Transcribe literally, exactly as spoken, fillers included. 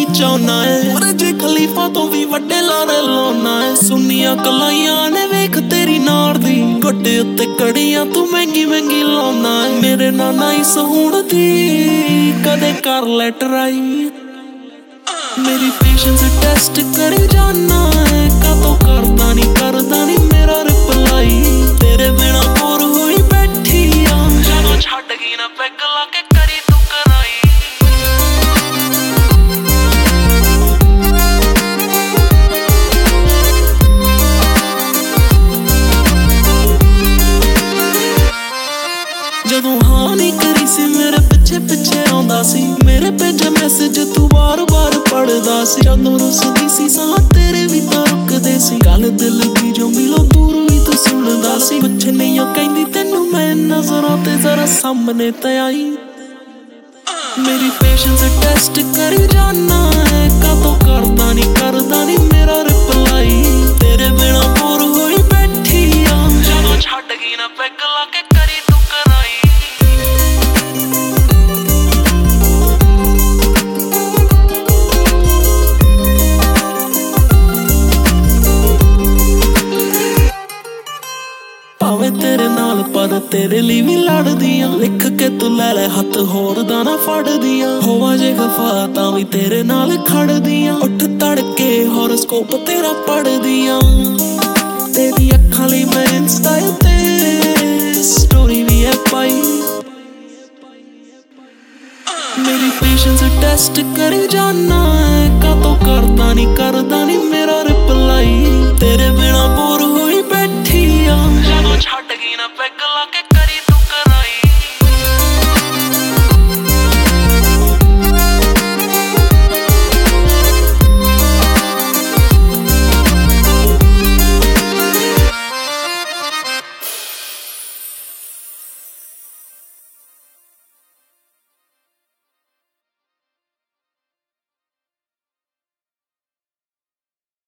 ਚਾਹੁੰਨਾ ਏ Burj Khalifa ਤੋਂ ਵੀ ਵੱਡੇ ਲਾਰੇ ਲਾਉਣਾ ਏ ਸੁੰਨੀਆਂ ਕਲਾਈਆਂ ਨੇ ਵੇਖ ਤੇਰੀ ਨਾਰ ਦੀ ਗੱਡੇ ਉੱਤੇ ਕੜੀਆਂ ਤੂੰ ਮਹਿੰਗੀ ਮਹਿੰਗੀ ਲਾਉਣਾ ਏ ਮੇਰੇ ਨਾਲ ਨਹੀਂ ਸਹੂਣ ਦੀ ਕਦੇ ਕਰ ਲੈ ਟਰਾਈ ਮੇਰੀ ਪੇਸ਼ੈਂਸ ਟੈਸਟ ਕਰੀ ਜਾਨਾ ਏ ਕਾਤੋਂ ਕਰਦਾ ਨੀ ਕਰਦਾ ਨੀ ਮੇਰਾ ਰਿਪਲਾਈ ਤੇਰੇ ਬਿਨਾ ਬੋਰ ਹੋਈ ਬੈਠੀ ਆ ਜਦੋਂ ਛੱਡ ਗਈ ਨਾ ਪੈਗ ਲਾ ਕੇ ਕਰੀ ਤੂੰ ਕਰਾਈ ਜਦੋਂ ਹਾਂ ਨੀ ਕਰੀ ਸੀ ਮੇਰੇ ਪਿੱਛੇ ਪਿੱਛੇ ਆਉਂਦਾ ਸੀ ਮੇਰੇ ਭੇਜੇ ਮੈਸੇਜ ਤੂੰ ਵਾਰ ਵਾਰ ਪੜਦਾ ਸੀ ਜਦੋਂ ਰੁੱਸਦੀ ਸੀ ਸਾਹ ਤੇਰੇ ਵੀ ਤਾਂ ਰੁਕਦੇ ਸੀ ਗੱਲ ਦਿਲ ਦੀ ਜੋ ਮਿਲੋ ਦੂਰ ਵੀ ਤੂੰ ਸੁਣਦਾ ਸੀ ਕੁਛ ਨਹੀਂ ਉਹ ਕਹਿੰਦੀ ਤੈਨੂੰ ਮੈਂ ਨਜ਼ਰਾਂ ਤੇ ਜ਼ਰਾ ਸਾਹਮਣੇ ਤੇ ਆਈ ਮੇਰੀ ਪੇਸ਼ੈਂਸ ਟੈਸਟ ਕਰੀ ਜਾਨਾ ਏ ਕਾਤੋਂ ਕਰਦਾ ਨੀ ਕਰਦਾ ਨੀ ਮੇਰਾ ਰਿਪਲਾਈ ਤੇਰੇ ਬਿਨਾ ਬੋਰ ਹੋਈ ਬੈਠੀ ਆ ਜਦੋਂ ਛੱਡ ਗਈ ਨਾ ਪੈਗ ਲਾ ਕੇ ਕਰੀ ਤੂੰ ਕਰਾਈ ਭਾਵੇਂ ਤੇਰੇ ਨਾਲ ਪਰ ਤੇਰੇ ਲਈ ਵੀ ਲੜਦੀਆਂ ਲਿਖ ਕੇ ਤੂੰ ਲੈ ਲੈ ਹੱਥ ਹੋਰ ਦਾ ਨਾ ਫੜਦੀਆਂ ਹੋਵਾ ਜੇ ਖਫਾ ਤਾਂ ਵੀ ਤੇਰੇ ਨਾਲ ਖੜਦੀਆਂ ਉੱਠ ਤੜਕੇ ਹੋਰੋਸਕੋਪ ਤੇਰਾ ਪੜਦੀਆਂ ਤੇਰੀ ਅੱਖਾਂ ਲਈ ਮੈਂ ਇੰਸਟਾ ਉੱਤੇ ਸਟੋਰੀ ਵੀ ਹੈ ਪਾਈ ਮੇਰੀ ਪੇਸ਼ੈਂਸ ਟੈਸਟ ਕਰੀ ਜਾਨਾ ਏ ਕਾਤੋਂ ਕਰਦਾ ਨੀ ਕਰਦਾ ਨੀ ਮੇਰਾ ਰਿਪਲਾਈ ਤੇਰੇ ਬਿਨਾ ਬੋਰ ਹੋਈ ਬੈਠੀ ਆ ਜਦੋਂ ਛੱਡ ਗਈ ਨਾ ਪੈਗ ਲਾ ਕੇ